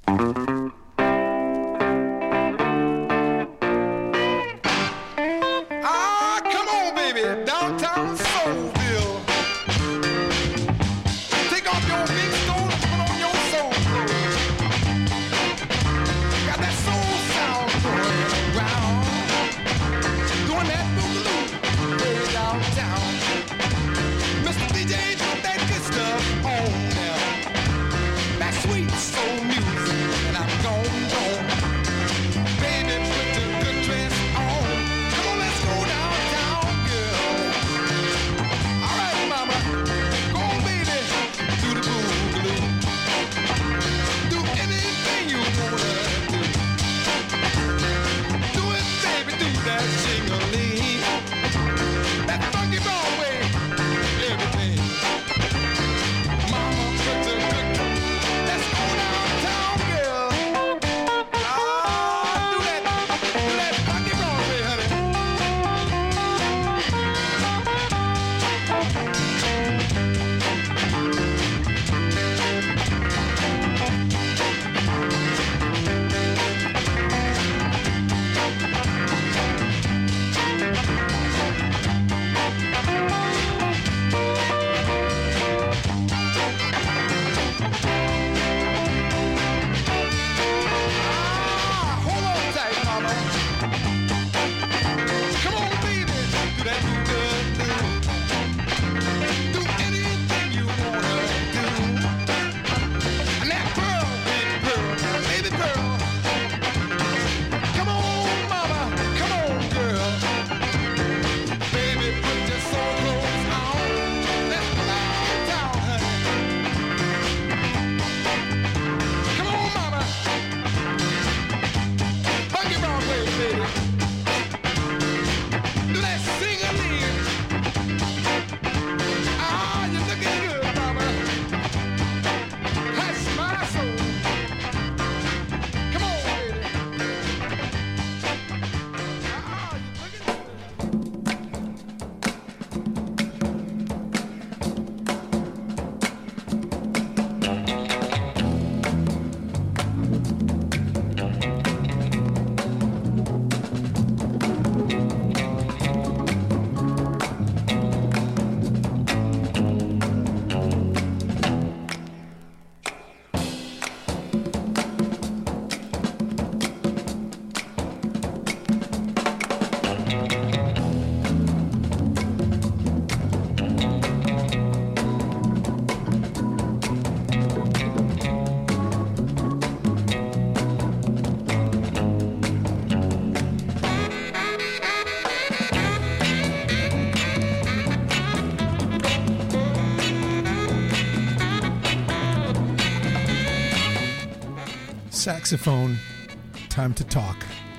Saxophone, time to talk.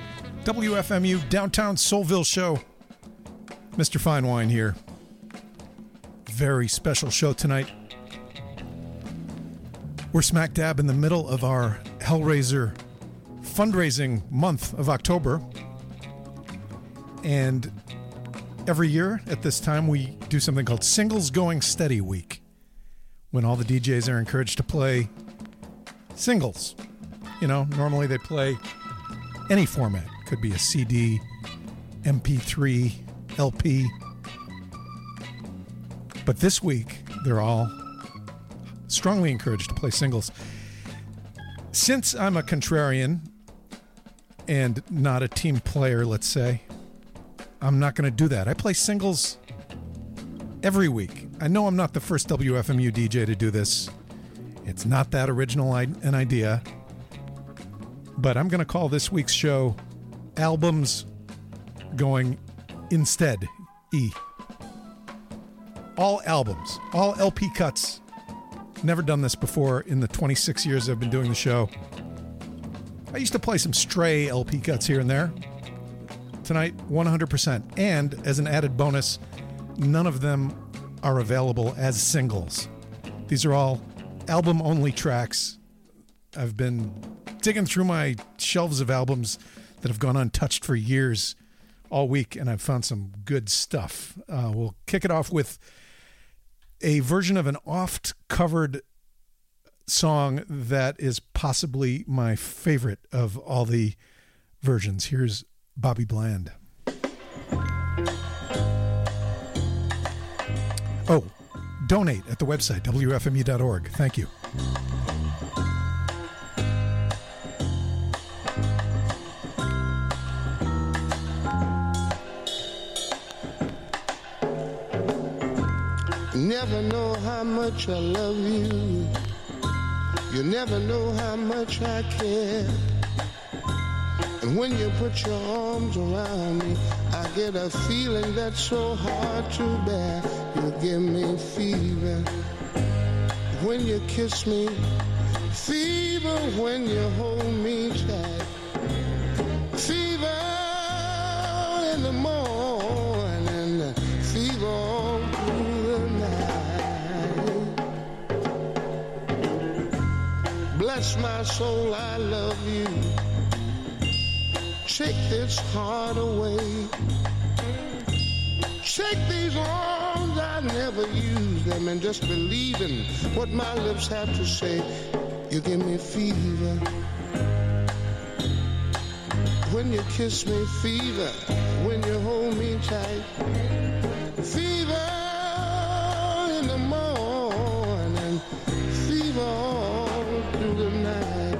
WFMU Downtown Soulville Show. Mr. Fine Wine here. Very special show tonight. We're smack dab in the middle of our Hellraiser fundraising month of October. And every year at this time we do something called Singles Going Steady Week, when all the DJs are encouraged to play singles. You know, normally they play any format. Could be a CD, MP3, LP. But this week, they're all strongly encouraged to play singles. Since I'm a contrarian and not a team player, let's say, I'm not going to do that. I play singles every week. I know I'm not the first WFMU DJ to do this. It's not that original an idea. But I'm going to call this week's show Albums Going Instead, E. All albums, all LP cuts. Never done this before in the 26 years I've been doing the show. I used to play some stray LP cuts here and there. Tonight, 100%. And as an added bonus, none of them are available as singles. These are all album-only tracks. I've been digging through my shelves of albums that have gone untouched for years all week, and I've found some good stuff. We'll kick it off with a version of an oft-covered song that is possibly my favorite of all the versions. Here's Bobby Bland. Oh, donate at the website, wfme.org. Thank you. Never know how much I love you. You never know how much I care. And when you put your arms around me, I get a feeling that's so hard to bear. You give me fever when you kiss me, fever when you hold me tight, fever in the morning, fever all through the night. Bless my soul, I love you. Take this heart away. Take these arms, I never use them, and just believe in what my lips have to say. You give me fever when you kiss me, fever when you hold me tight, fever in the morning, fever all through the night.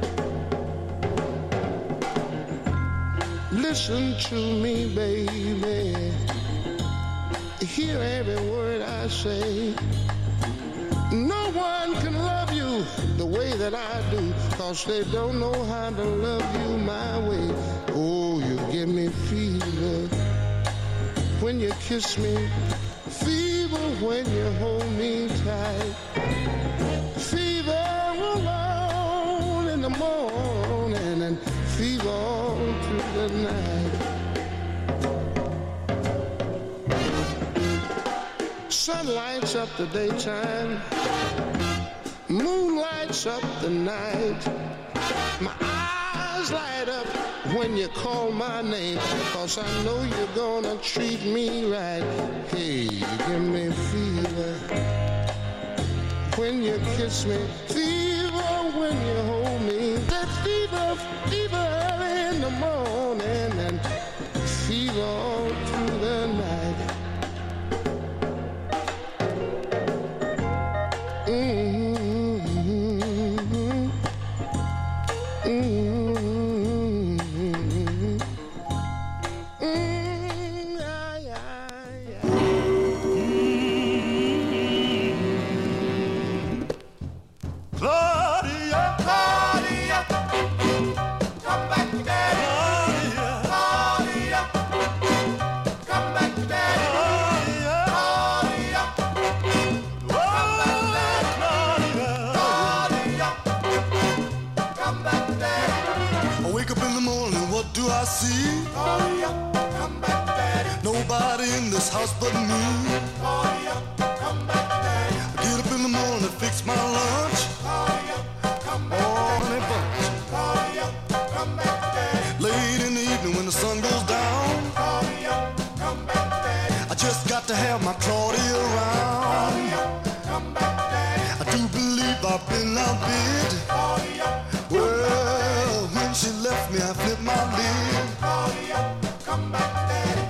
Listen to me, baby. Hear every word I say. No one can love you the way that I do, 'cause they don't know how to love you my way. Oh, you give me fever when you kiss me, fever when you hold me tight, fever alone in the morning, and fever all through the night. Sun lights up the daytime, moon lights up the night. My eyes light up when you call my name, 'cause I know you're gonna treat me right. Hey, you give me fever when you kiss me, fever when you hold me. That fever, fever in the morning, and fever all through the night. House but me. Come back, Daddy. Get up in the morning, fix my lunch. Come back, Daddy. Come back, Daddy. Late in the evening when the sun goes down. Come back, Daddy. I just got to have my Claudia around. Come back, Daddy. I do believe I've been outbid. Well, when she left me, I flipped my lid. Come back, Daddy.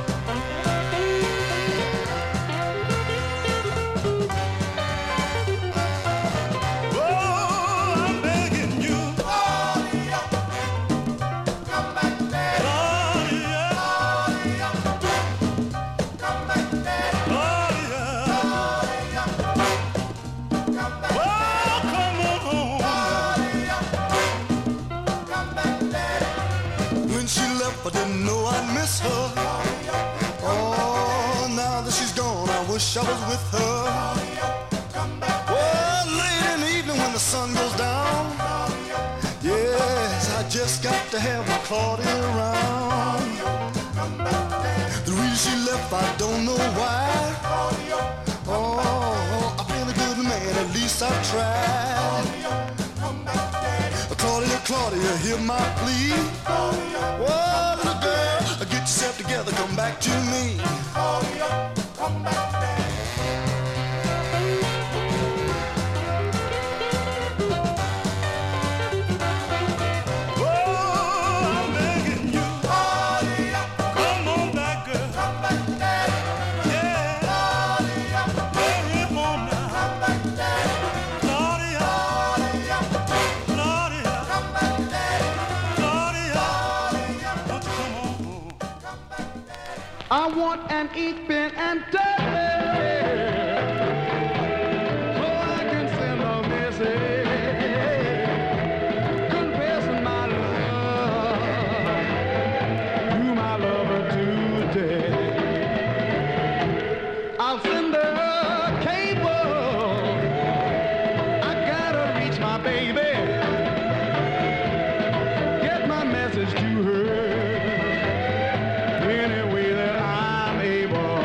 I didn't know I'd miss her. Oh, now that she's gone, I wish I was with her. Well, late in the evening when the sun goes down, yes, I just got to have my Claudia around. The reason she left, I don't know why. Oh, I've been a good man, at least I've tried. Claudia, Claudia, hear my plea. Whoa, little girl, get yourself together, come back to me. Come back, Daddy. I want an ink-pen and tablet so I can send a message confessing my love to my lover today. I'll send her a cable. I gotta reach my baby. Get my message to her any way that I'm able.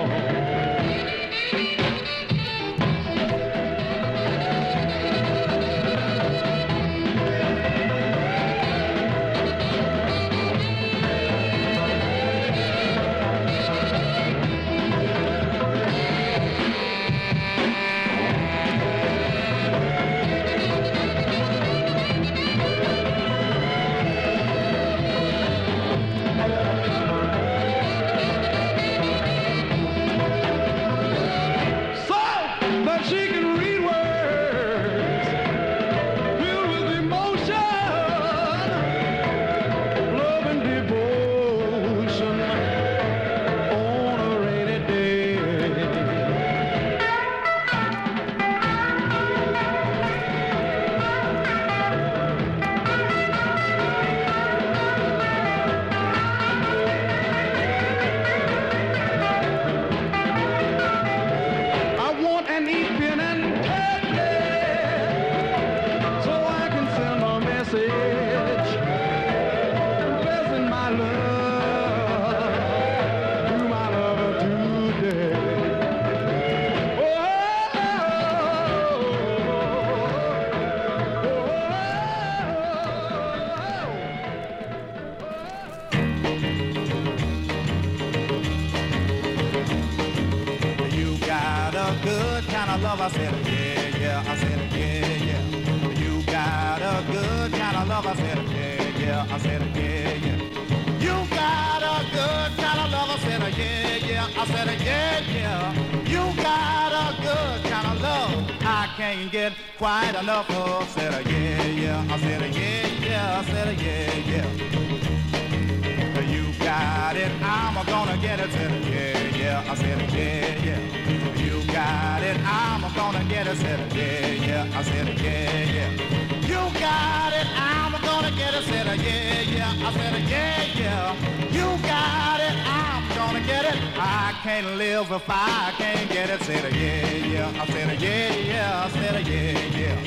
So that she can read words filled with emotion, love and devotion on a rainy day. I want an ink-pen and tablet so I can send a message confessing my love to my lover today. You got a good kind of love. I said, yeah, yeah. I said, yeah, yeah. You got a good kind of love. I said, yeah, yeah. I said, yeah, yeah. You got a good kind of love. I said, yeah, yeah. I said, yeah, yeah. You got a good kind of love. I can't get quite enough of. I said, yeah, yeah. I said, yeah, yeah. I said, yeah, yeah. You got it, I'm gonna get it. Said yeah, yeah. I said yeah, yeah. You got it, I'm gonna get it. Said yeah, yeah. I said yeah, yeah. You got it, I'm gonna get it. Said yeah, yeah. I said yeah, yeah. You got it, I'm gonna get it. I can't live if I can't get it. Said yeah, yeah. I said yeah, yeah. I said yeah, yeah.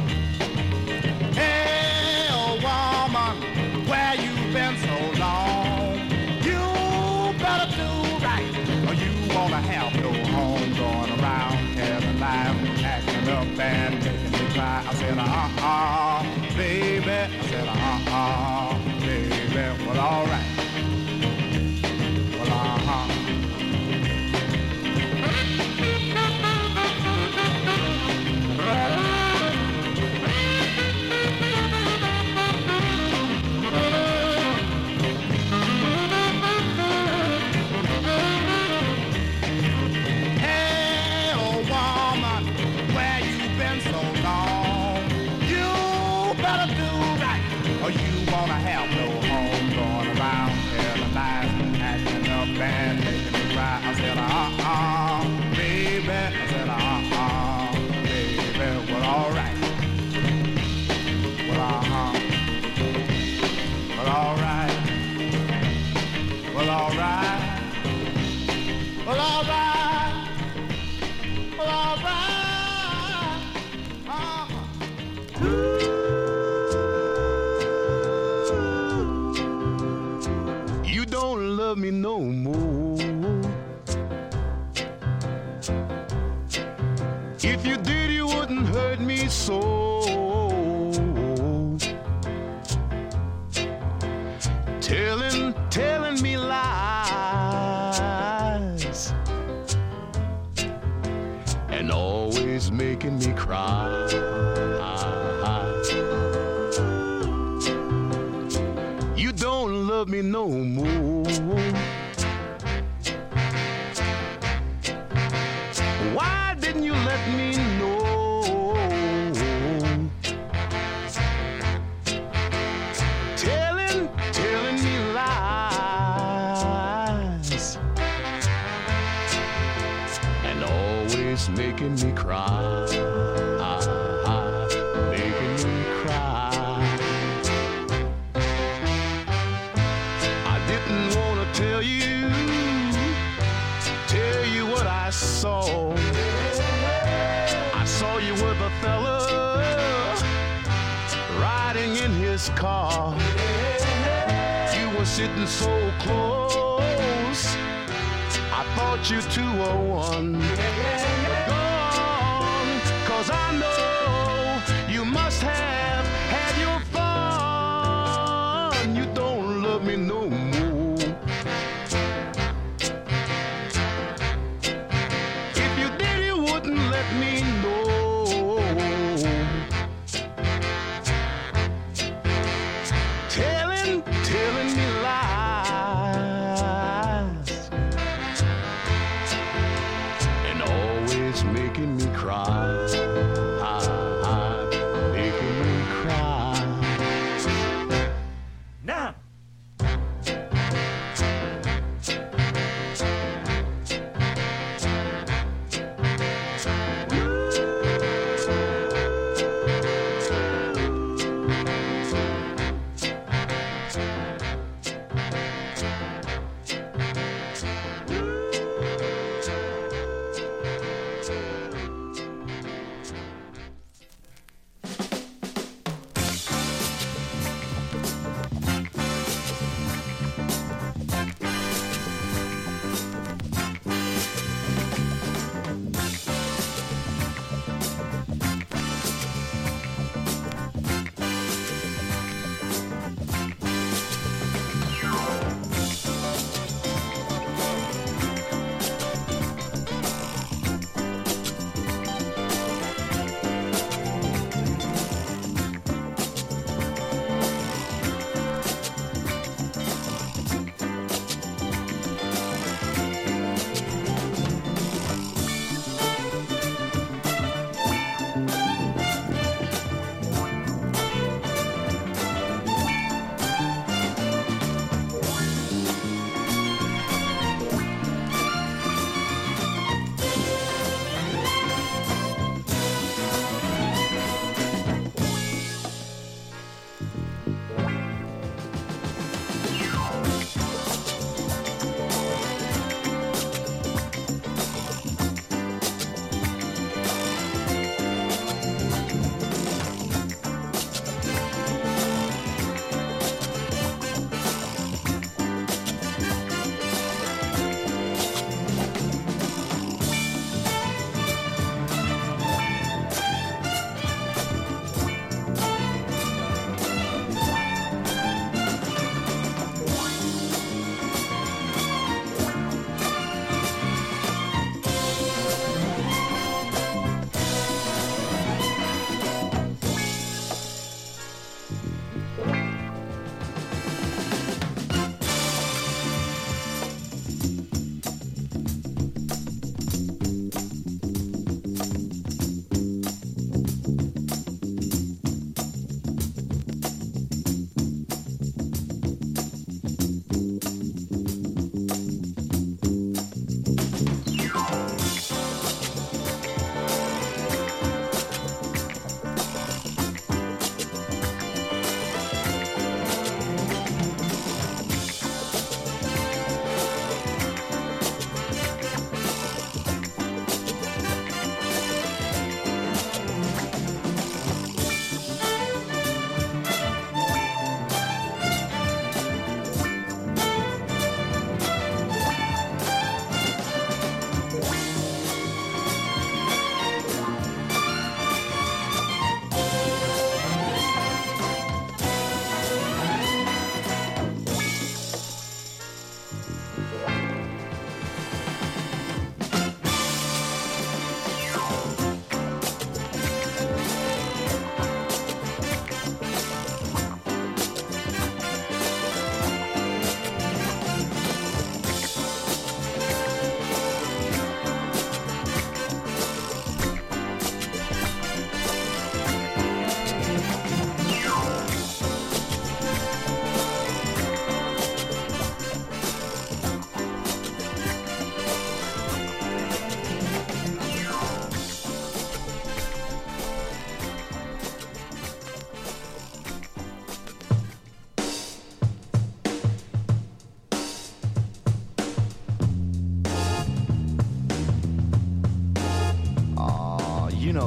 Hey, oh woman, where you been so long? You better do right, or you wanna have no home going around telling lies, acting up and making me cry. I said, baby. I said, baby. Well, all right. Well, Hey, oh woman, where you been so long? You better do right, or you wanna have no home going around telling lies, acting up and making me cry. I said, baby. I said, baby. Well, all right. Well, Well, all right. Well, all right. Well, all right. Well, all right. You don't love me no more. If you did, you wouldn't hurt me so. Telling me lies and always making me cry. You don't love me no more. Why didn't you let me know? Telling me lies me cry, making me cry. I didn't want to tell you what I saw. I saw you with a fella riding in his car. You were sitting so close, I thought you two were one. Go on, 'cause I know you must have had your fun. You don't love me no more. If you did, you wouldn't let me know. Telling me lies and always making me cry.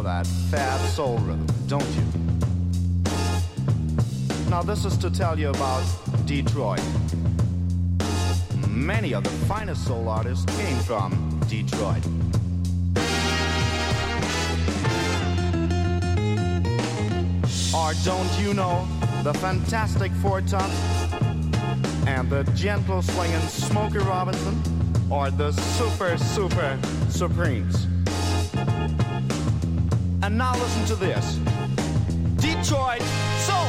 that fat soul rhythm, don't you? Now this is to tell you about Detroit. Many of the finest soul artists came from Detroit. Or don't you know the fantastic Four Tops and the gentle swinging Smokey Robinson, or the Super Supremes? And now listen to this. Detroit Soul.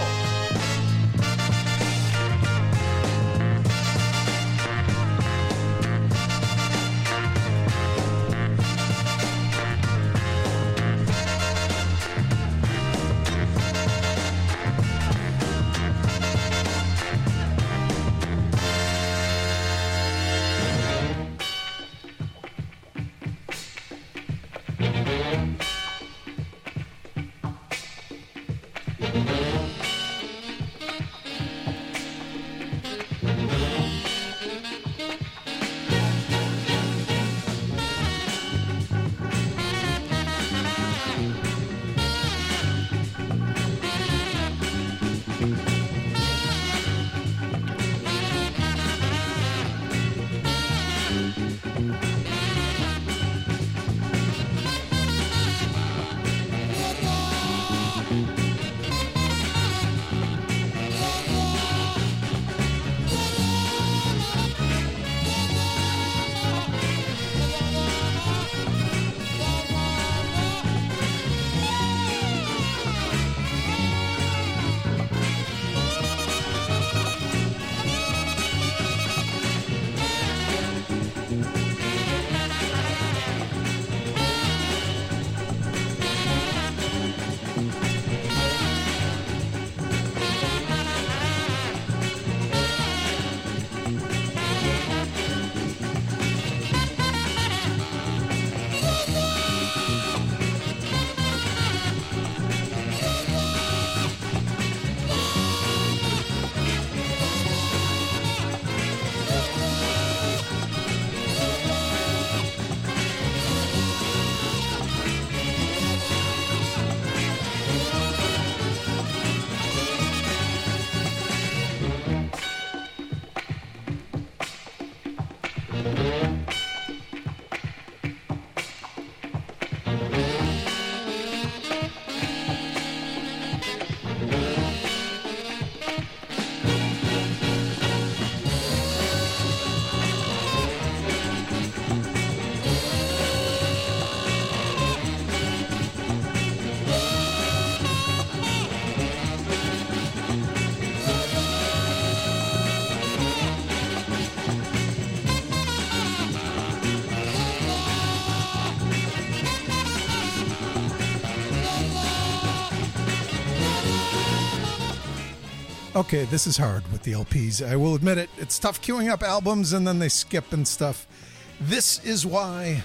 Okay, this is hard with the LPs. I will admit it. It's tough queuing up albums and then they skip and stuff. This is why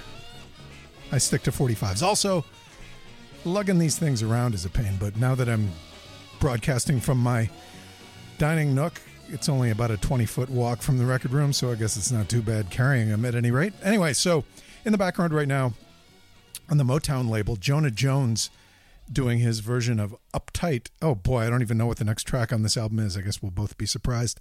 I stick to 45s. Also, lugging these things around is a pain, but now that I'm broadcasting from my dining nook, it's only about a 20-foot walk from the record room, so I guess it's not too bad carrying them at any rate. Anyway, so in the background right now, on the Motown label, Jonah Jones doing his version of Uptight. Oh boy, I don't even know what the next track on this album is. I guess we'll both be surprised.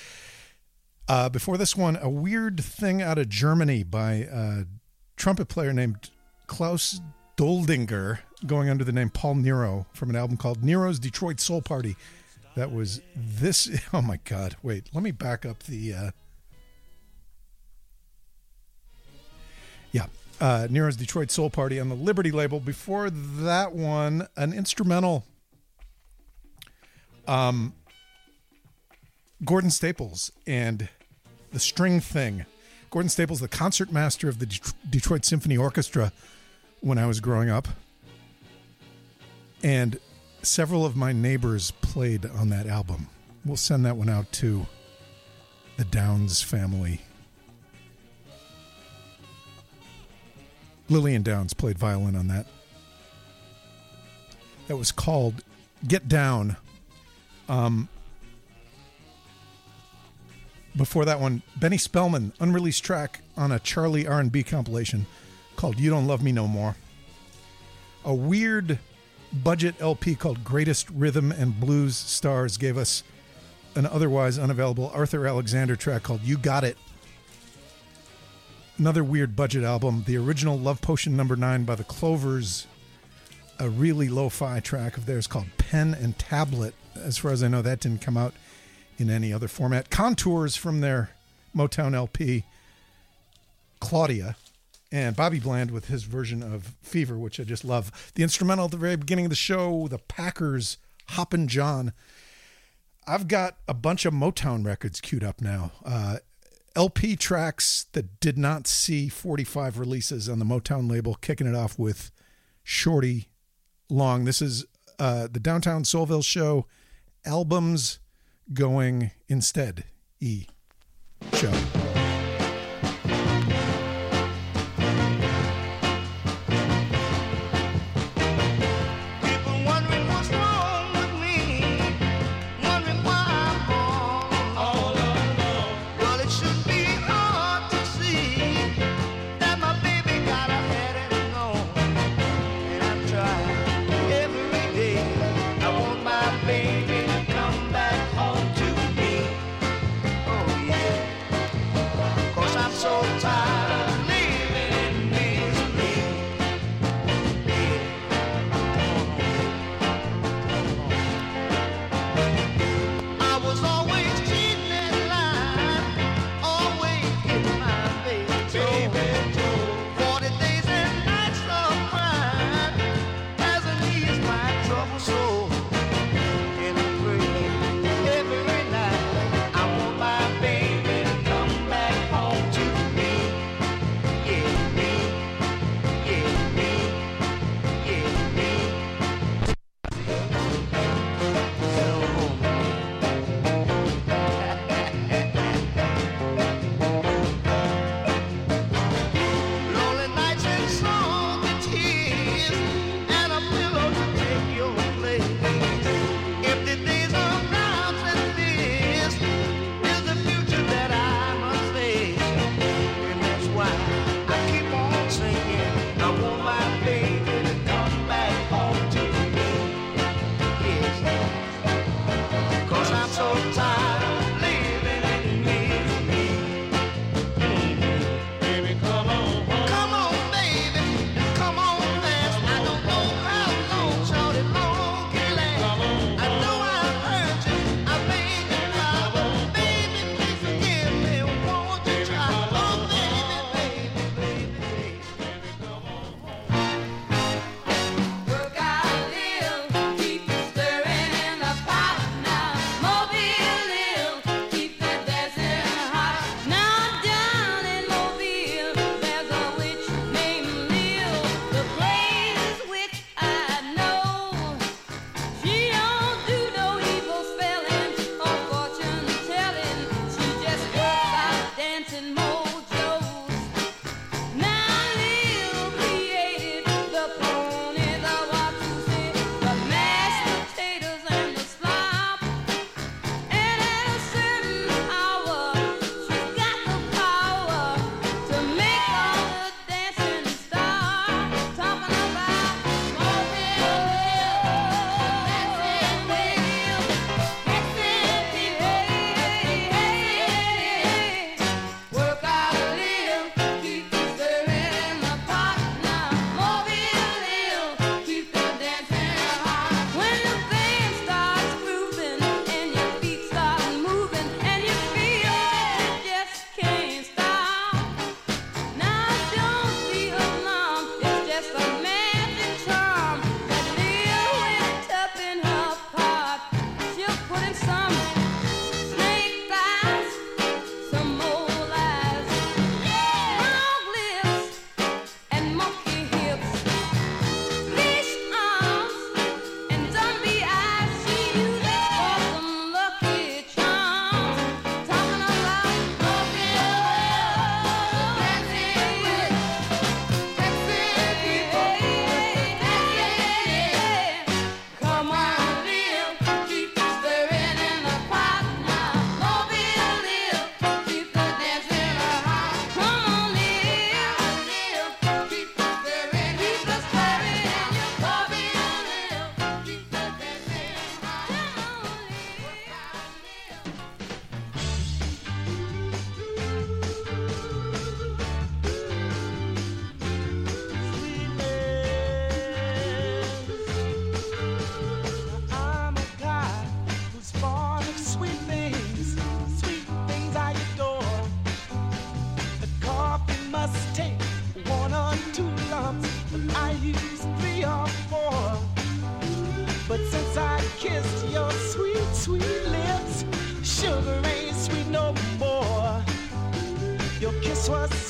Before this one, a weird thing out of Germany by a trumpet player named Klaus Doldinger, going under the name Paul Nero, from an album called Nero's Detroit Soul Party. That was this. Oh my God. Wait, let me back up the... Nero's Detroit Soul Party on the Liberty label. Before that one, an instrumental. Gordon Staples and the String Thing. Gordon Staples, the concert master of the Detroit Symphony Orchestra when I was growing up. And several of my neighbors played on that album. We'll send that one out to the Downs family. Lillian Downs played violin on that. That was called Get Down. Before that one, Benny Spellman, unreleased track on a Charlie R&B compilation called You Don't Love Me No More. A weird budget LP called Greatest Rhythm and Blues Stars gave us an otherwise unavailable Arthur Alexander track called You Got It. Another weird budget album, the original Love Potion No. 9 by the Clovers, a really lo-fi track of theirs called Pen and Tablet. As far as I know, that didn't come out in any other format. Contours from their Motown LP, Claudia, and Bobby Bland with his version of Fever, which I just love. The instrumental at the very beginning of the show, the Packers, Hoppin' John. I've got a bunch of Motown records queued up now. LP tracks that did not see 45 releases on the Motown label, kicking it off with Shorty Long. This is the Downtown Soulville Show albums going instead show. Baby, come back home to me. Oh yeah.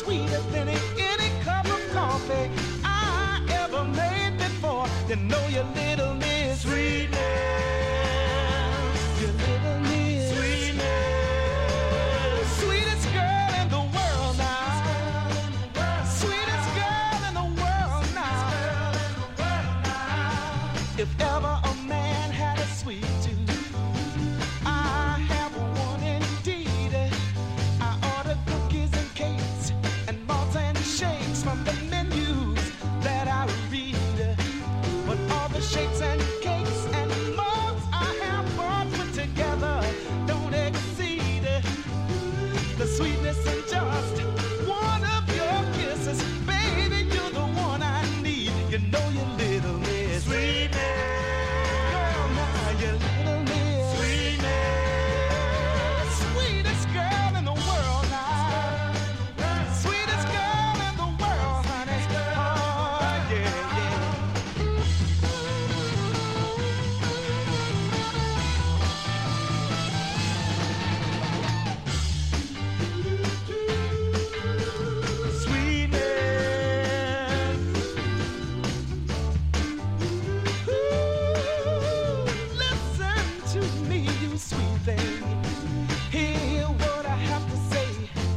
sweeter than any cup of coffee I ever made before. You know your little miss sweetness, your little miss sweetness, sweetest girl in the world now, sweetest girl in the world now. If ever a man had a sweet tooth, I have one indeed. I order cookies and cakes and malts and shakes from the menus that I read. But all the shakes and cakes and malts I have bought put together don't exceed the sweetness in just one of your kisses. Baby, you're the one I need. You know your little miss sweetness. Girl, now your little miss sweetness, sweetest girl in the world now, sweetest girl in the world, honey. Oh, yeah, yeah. Listen to me, you sweet thing. Hear what I have to say.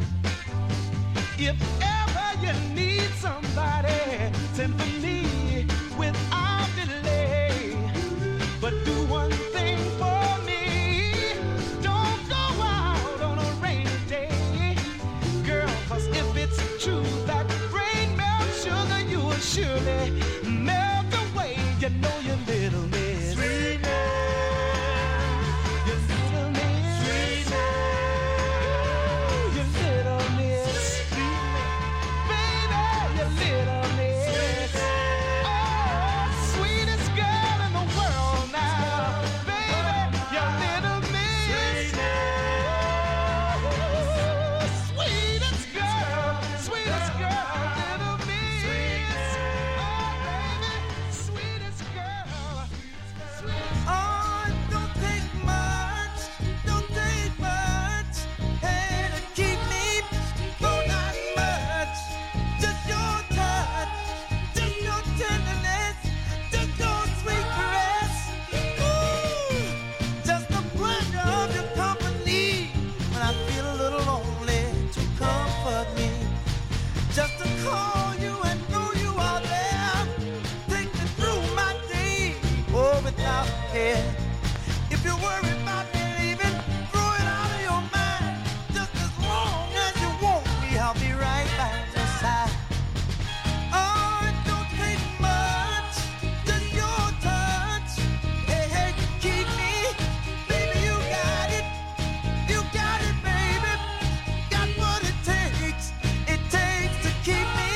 If ever you need somebody, send for me without delay. But do one thing for me. Don't go out on a rainy day, girl, 'cause if it's true that rain melts sugar, you will surely melt away. You know your little miss sweetness, your little miss sweetness, your little miss baby, your little miss. Oh, sweetest girl in the world now, baby, your little miss. Sweetest girl, little miss. Oh, baby, sweetest girl. Oh, it don't take much, hey, to keep me, no, not much. Just your touch, just your tenderness, just your sweet caress. Ooh, just the pleasure of your company when I feel a little lonely, to comfort me. Just to call you and know you are there, take me through my day, oh, without care. If you're worried about me leaving, throw it out of your mind. Just as long as you want me, I'll be right by your side. Oh, it don't take much, just your touch. Hey, hey, keep me, baby, you got it, baby. Got what it takes to keep me.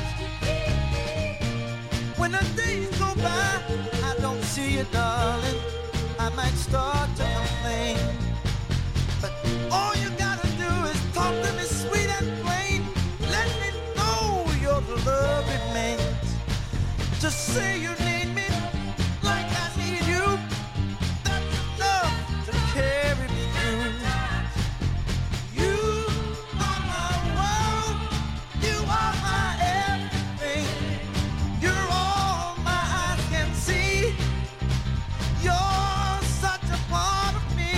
When the days go by, I don't see you, darling. I might start to complain, but all you gotta do is talk to me sweet and plain. Let me know your love remains. Just say you need me like I need you. That's enough to carry me through. You are my world. You are my everything. You're all my eyes can see. You're such a part of me.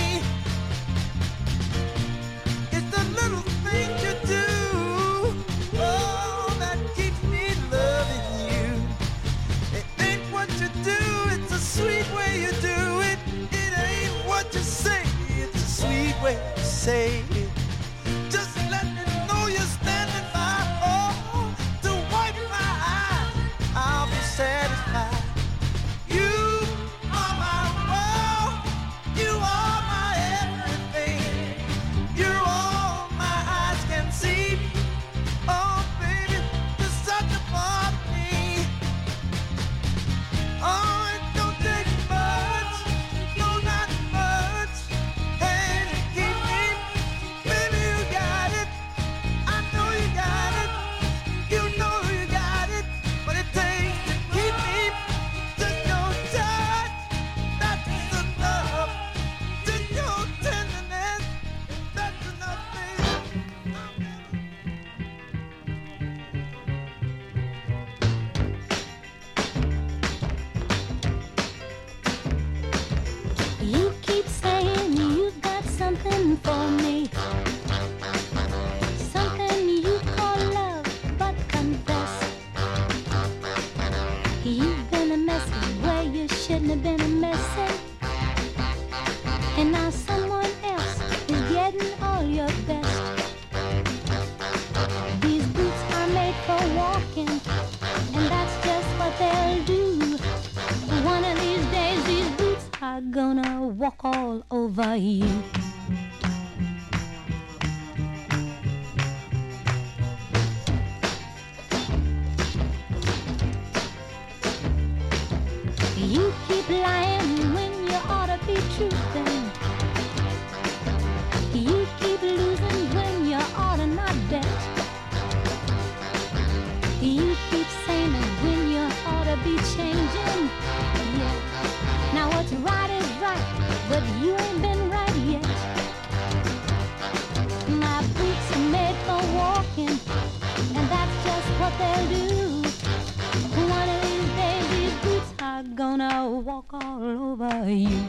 It's the little things you do, oh, that keeps me loving you. It ain't what you do, it's a sweet way you do it. It ain't what you say, it's a sweet way to say it. Just let me know you're standing by, oh, to wipe my eyes, I'll be satisfied. You are my world, you are my everything. You're all my eyes can see. Oh, baby, you're such a part of me. Oh, it don't take much, no, not much. Hey, to keep me and now someone else is getting all your best. These boots are made for walking, and that's just what they'll do. One of these days these boots are gonna walk all over you. You keep lying when you ought to be truthing. You keep losing when you ought to not bet. You keep saying when you ought to be changing. Yeah. Now what's right is right, but you ain't been right yet. My boots are made for walking, and that's just what they'll do. One of these days these boots are gonna walk all over you.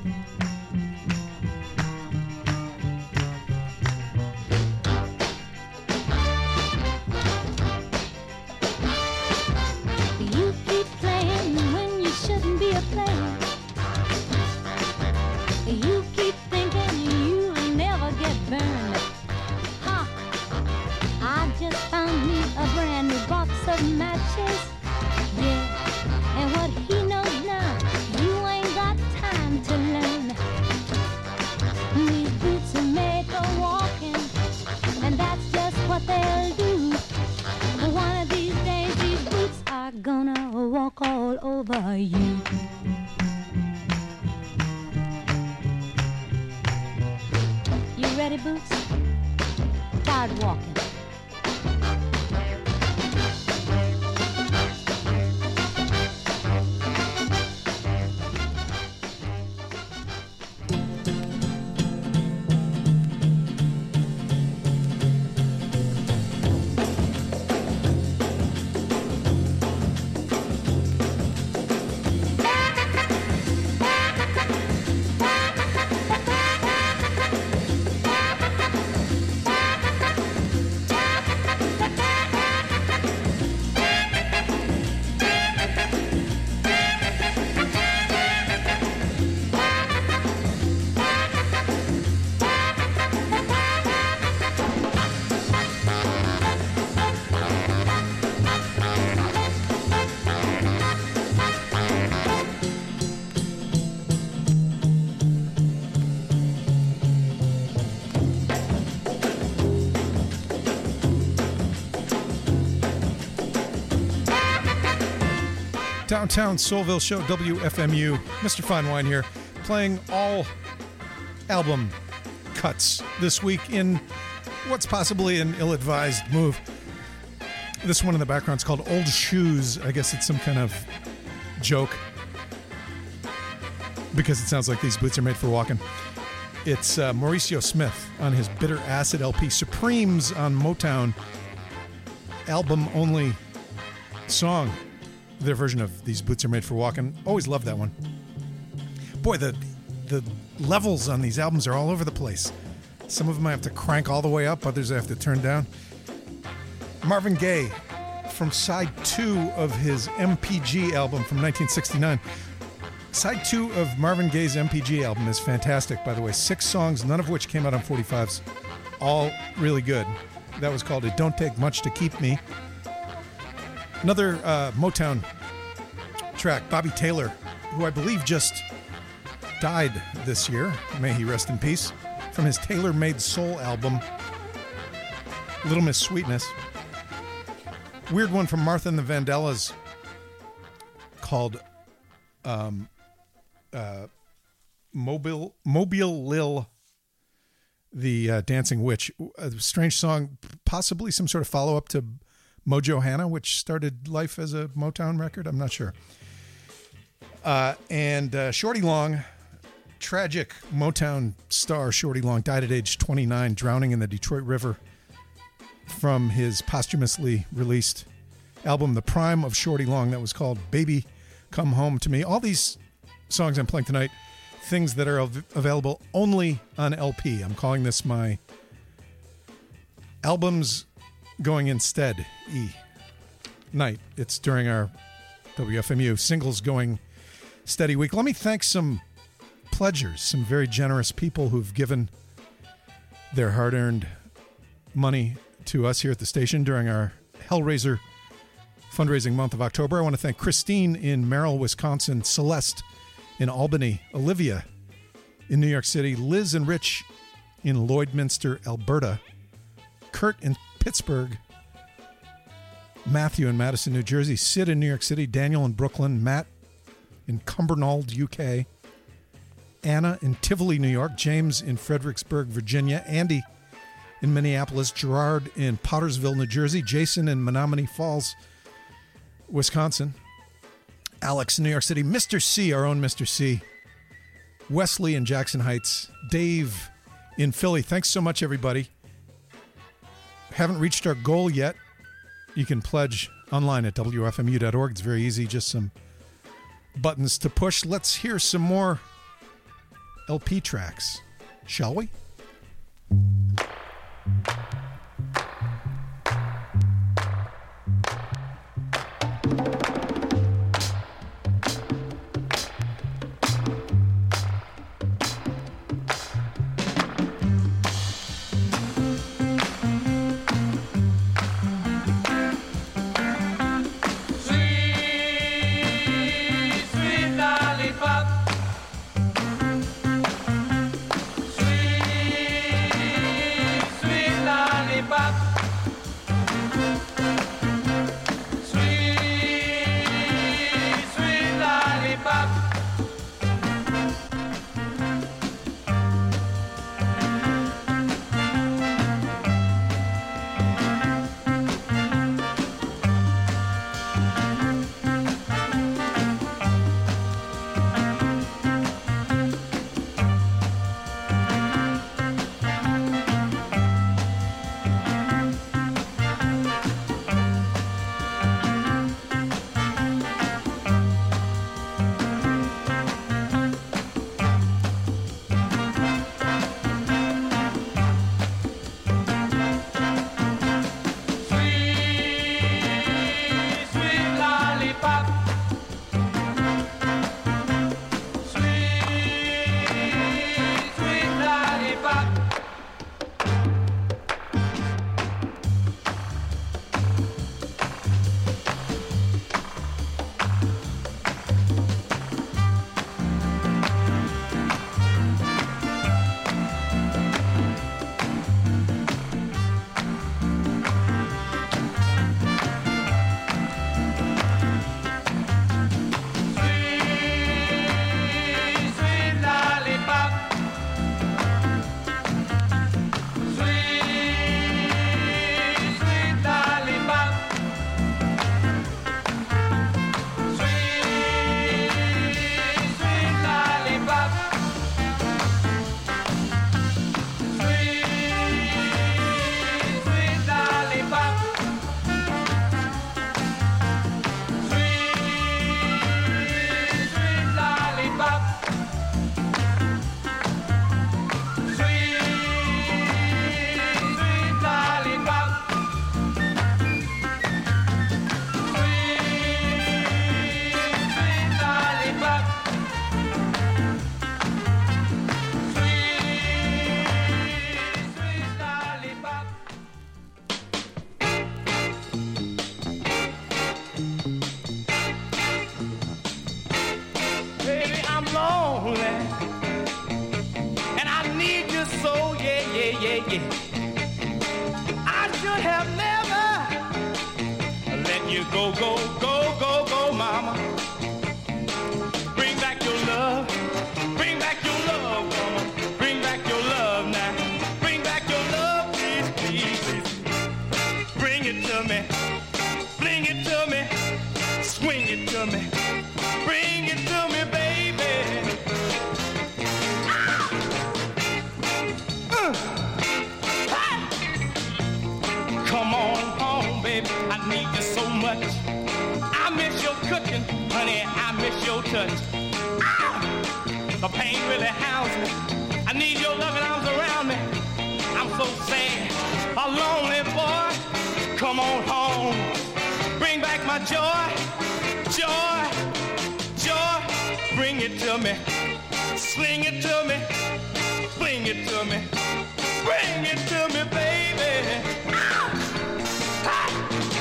You keep playing when you shouldn't be a player. You keep thinking you'll never get burned. Ha! I just found me a brand new box of matches. Yeah, and what he knows now, you ain't got time to learn. These boots are made for walking, and that's just what they'll do. One of these days these boots are gonna walk all over you. You ready, Boots? Start walking. Downtown Soulville Show, WFMU. Mr. Fine Wine here, playing all album cuts this week in what's possibly an ill-advised move. This one in the background is called Old Shoes. I guess it's some kind of joke because it sounds like these boots are made for walking. It's Mauricio Smith on his Bitter Acid LP. Supremes on Motown, album-only song. Their version of These Boots Are Made for Walking. Always loved that one. Boy, the levels on these albums are all over the place. Some of them I have to crank all the way up, others I have to turn down. Marvin Gaye from side 2 of his MPG album from 1969. Side 2 of Marvin Gaye's MPG album is fantastic, by the way. 6 songs, none of which came out on 45s. All really good. That was called It Don't Take Much to Keep Me. Another Motown track, Bobby Taylor, who I believe just died this year. May he rest in peace. From his Taylor Made Soul album, Little Miss Sweetness. Weird one from Martha and the Vandellas called Mobile Lil, the Dancing Witch. A strange song, possibly some sort of follow-up to Mojo Hannah, which started life as a Motown record. I'm not sure. And Shorty Long, tragic Motown star Shorty Long, died at age 29, drowning in the Detroit River, from his posthumously released album, The Prime of Shorty Long, that was called Baby Come Home to Me. All these songs I'm playing tonight, things that are available only on LP. I'm calling this my albums going instead night. It's during our WFMU singles going steady week. Let me thank some pledgers, some very generous people who've given their hard-earned money to us here at the station during our Hellraiser fundraising month of October. I want to thank Christine in Merrill, Wisconsin, Celeste in Albany, Olivia in New York City, Liz and Rich in Lloydminster, Alberta, Kurt in Pittsburgh, Matthew in Madison, New Jersey, Sid in New York City, Daniel in Brooklyn, Matt in Cumbernauld, UK, Anna in Tivoli, New York, James in Fredericksburg, Virginia, Andy in Minneapolis, Gerard in Pottersville, New Jersey, Jason in Menominee Falls, Wisconsin, Alex in New York City, Mr. C, our own Mr. C, Wesley in Jackson Heights, Dave in Philly. Thanks so much, everybody. Haven't reached our goal yet. You can pledge online at wfmu.org. It's very easy, just some buttons to push. Let's hear some more LP tracks, shall we? Sling it to me, bring it to me, bring it to me, baby. Ow! Ah!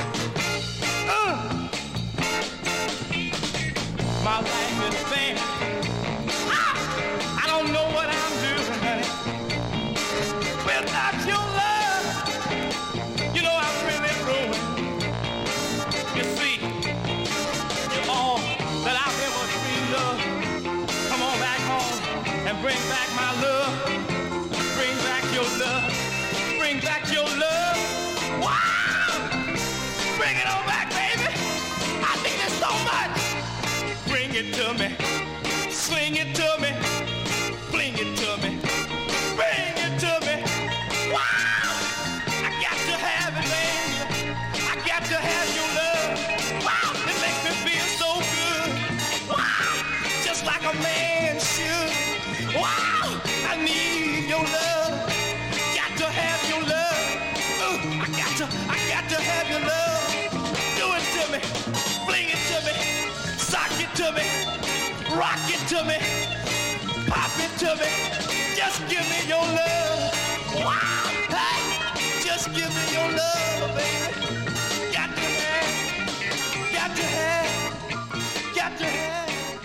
My life is bad. Ah! I don't know what I'm doing, honey. Without your love, you know I'm really ruined. You see, you're all that I've ever dreamed of. Come on back home and bring back my love. Bring back your love. Bring back your love. Wow! Bring it on back, baby. I need it so much. Bring it to me. Sling it to me. Fling it to me. Bring it to me. Wow! I got to have it, baby. I got to have your love. Wow! It makes me feel so good. Wow! Just like a man should. Wow! I need your love. Got to have your love. I got to have your love. Do it to me. Fling it to me. Sock it to me. Rock it to me. Pop it to me. Just give me your love. Wow! Hey! Just give me your love, baby. Got to have. Got to have. Got to have.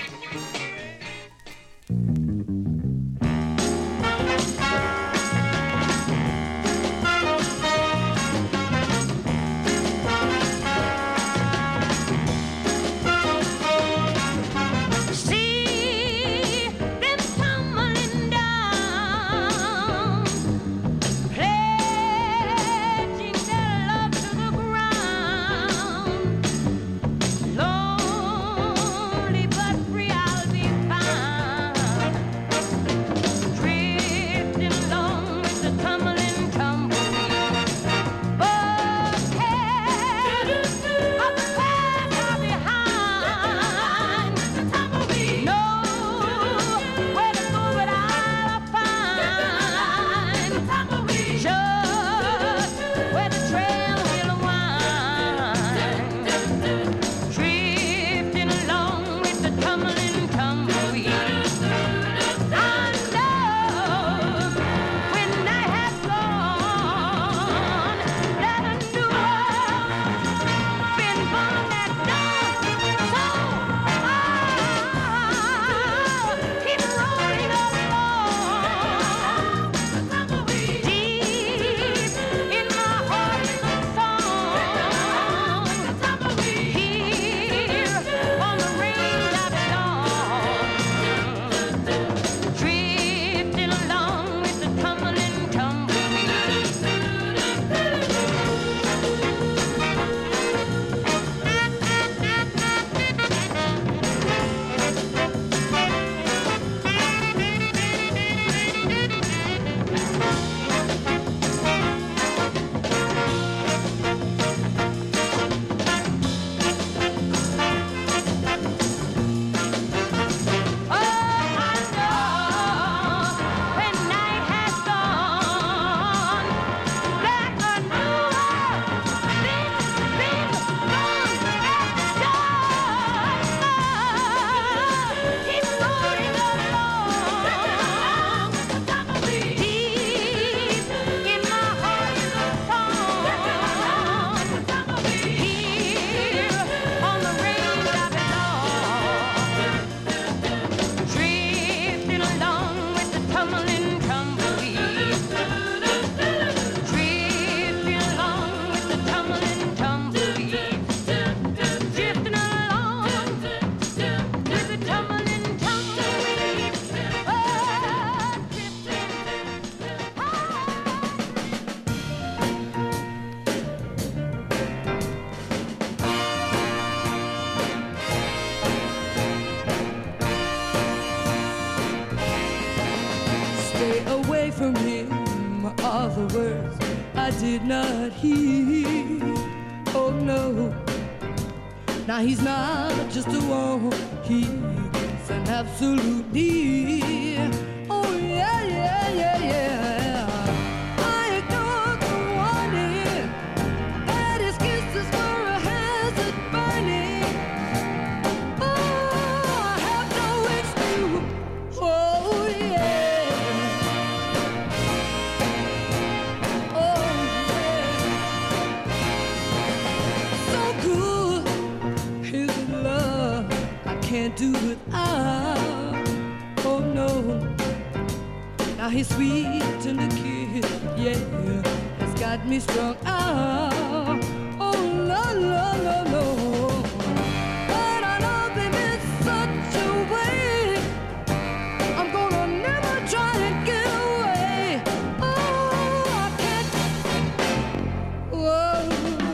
See them tumbling down, pledging their love to the ground. Lonely but free I'll be found, drifting along with the tumbling tumbleweed. But head of the past are behind. Know where to go, but I'll find just where the trail will wind. Drifting along with the tumbling tumbleweed. I know when night has gone that a new world been born at dawn. So I'll keep rolling along. Deep in my heart is a song. Here on the range I belong. Drifting along with the tumbling tumbleweed. Oh, I know when night has gone that a new world been born at dawn. Keep rolling along. Deep in my heart is a song. Here on the range I belong. Drifting along with the tumbling tumbleweed. Drifting along with the tumbling tumbleweed. Drifting along with the tumbling tumbleweed. Oh, drifting. Stay away from him are the words I did not hear. Oh no, now he's not just a one, he's an absolute dear. Oh yeah, yeah, yeah, yeah. I ignored the warning that his kisses were a hazard burning. Oh, I have no excuse. Oh can't do without. Oh no. Now his sweet tender kiss, yeah, has got me strung out. Oh no, no, no, no. But I love him in such a way. I'm gonna never try and get away. Oh, I can't. Whoa.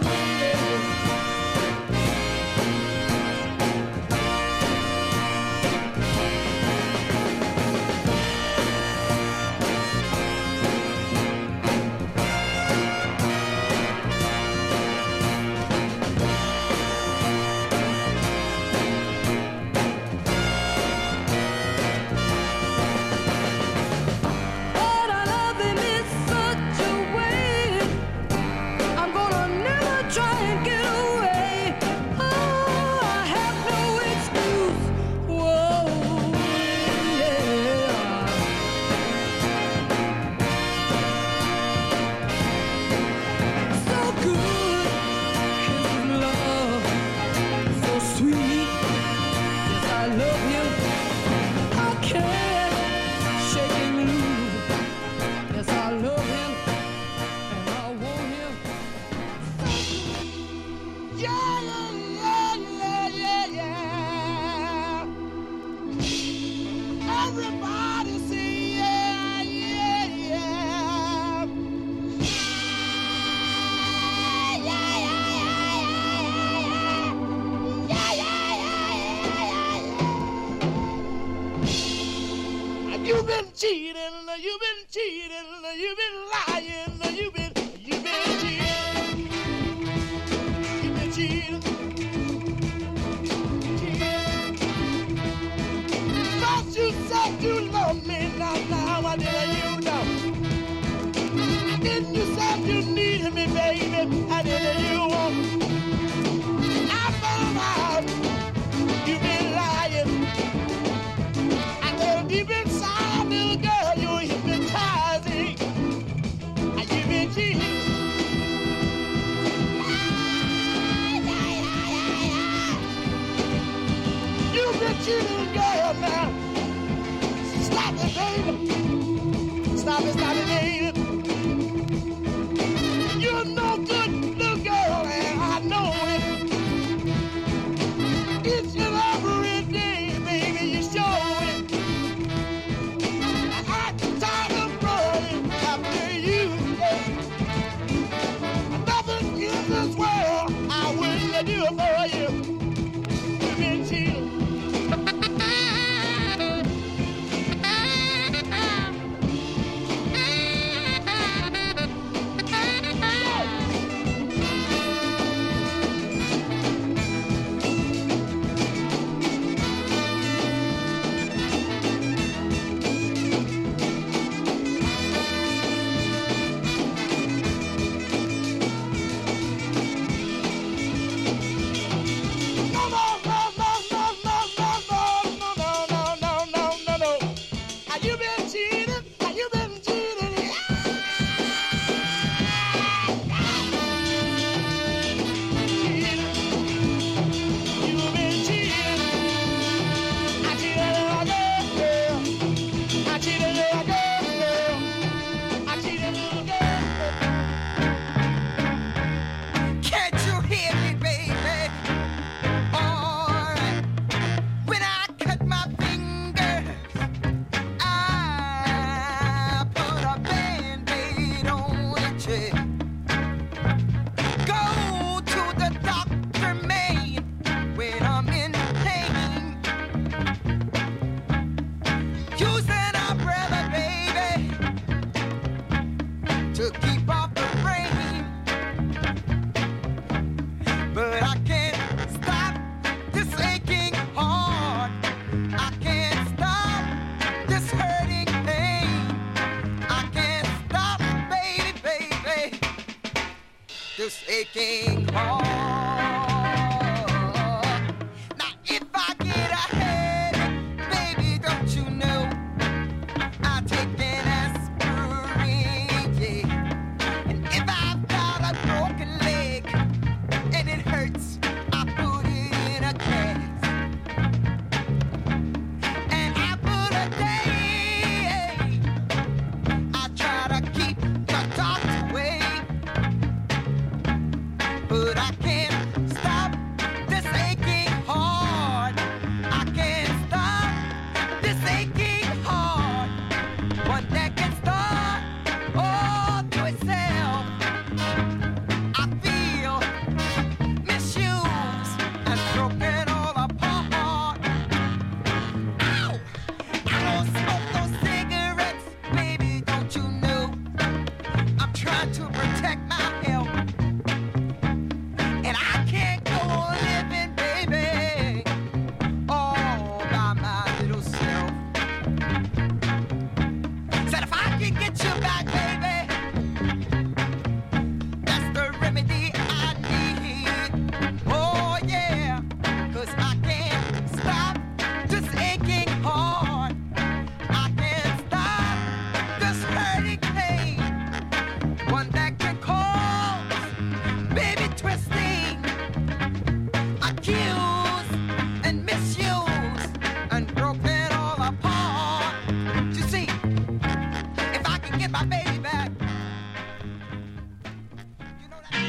You've been cheating, you've been cheating, you've been lying, you've been cheating. You've been cheating. Thought you said you love me, now I didn't you know. Then you said you needed me, baby, I didn't you want. I found out you've been lying. I know deep inside, little girl, you're hypnotizing. You've been cheating. You've been cheating, girl, now. Stop it, baby. Stop it, baby. You're no good, little girl, and I know it. It's your every day, baby, you show it. I'm tired of running after you. Nothing in this world I wouldn't do for you. You've been cheating. Aching heart. Now if I get a headache, baby, don't you know I take an aspirin, yeah. And if I've got a broken leg and it hurts, I put it in a cast. get my baby back. You know that.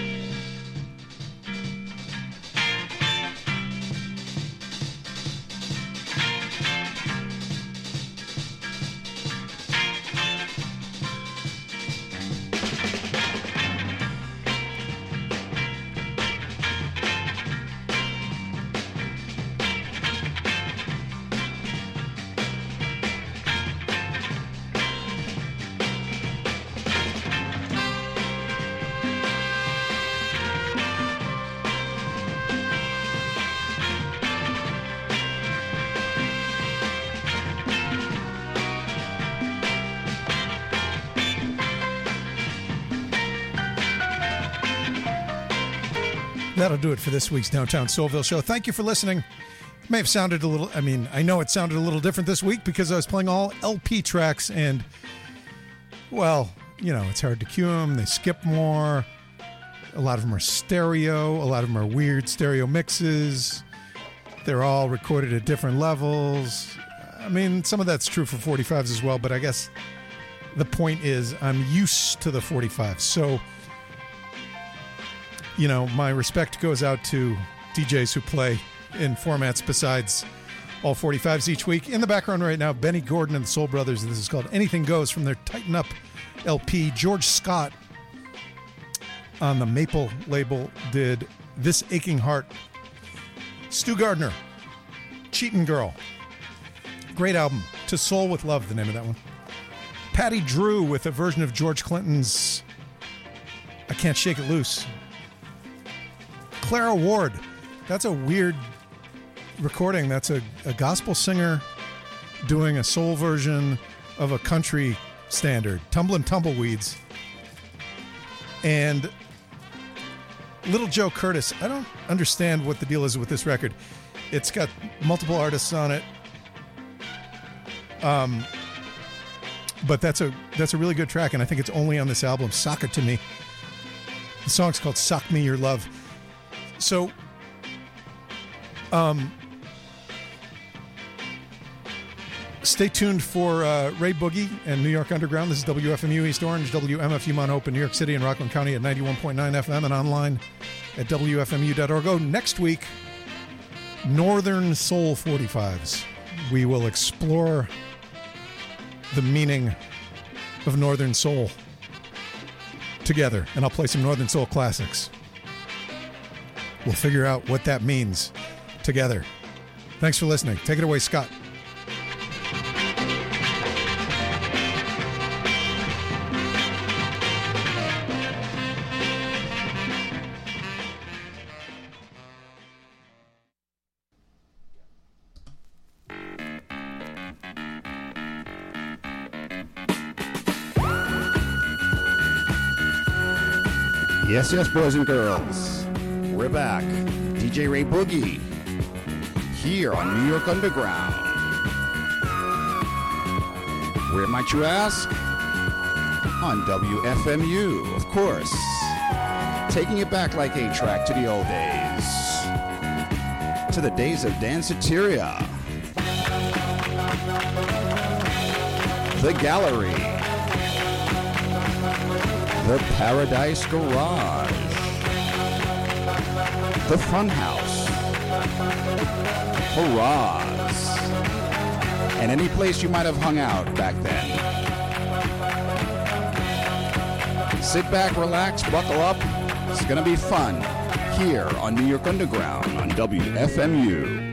That'll do it for this week's Downtown Soulville show. Thank you for listening. It may have sounded a little, I know it sounded a little different this week because I was playing all LP tracks and, well, it's hard to cue them. They skip more. A lot of them are stereo. A lot of them are weird stereo mixes. They're all recorded at different levels. Some of that's true for 45s as well, but I guess the point is I'm used to the 45s. So, my respect goes out to DJs who play in formats besides all 45s each week. In the background right now, Benny Gordon and the Soul Brothers. This is called Anything Goes from their Tighten Up LP. George Scott on the Maple label did This Aching Heart. Stu Gardner, Cheatin' Girl. Great album. To Soul with Love, the name of that one. Patty Drew with a version of George Clinton's I Can't Shake It Loose. Clara Ward. That's a weird recording. That's a gospel singer doing a soul version of a country standard, Tumblin' Tumbleweeds. And Little Joe Curtis. I don't understand what the deal is with this record. It's got multiple artists on it. But that's a really good track, and I think it's only on this album, Sock It To Me. The song's called Sock Me Your Love. So, stay tuned for Ray Boogie and New York Underground. This is WFMU East Orange, WMFU Mount Hope in New York City and Rockland County at 91.9 FM and online at WFMU.org. Oh, next week, Northern Soul 45s. We will explore the meaning of Northern Soul together, and I'll play some Northern Soul classics. We'll figure out what that means together. Thanks for listening. Take it away, Scott. Yes, yes, boys and girls. We're back. DJ Ray Boogie here on New York Underground. Where might you ask? On WFMU, of course. Taking it back like a track to the old days. To the days of Danceteria. The Gallery. The Paradise Garage. The Funhouse. Hurrahs. And any place you might have hung out back then. Sit back, relax, buckle up. It's going to be fun here on New York Underground on WFMU.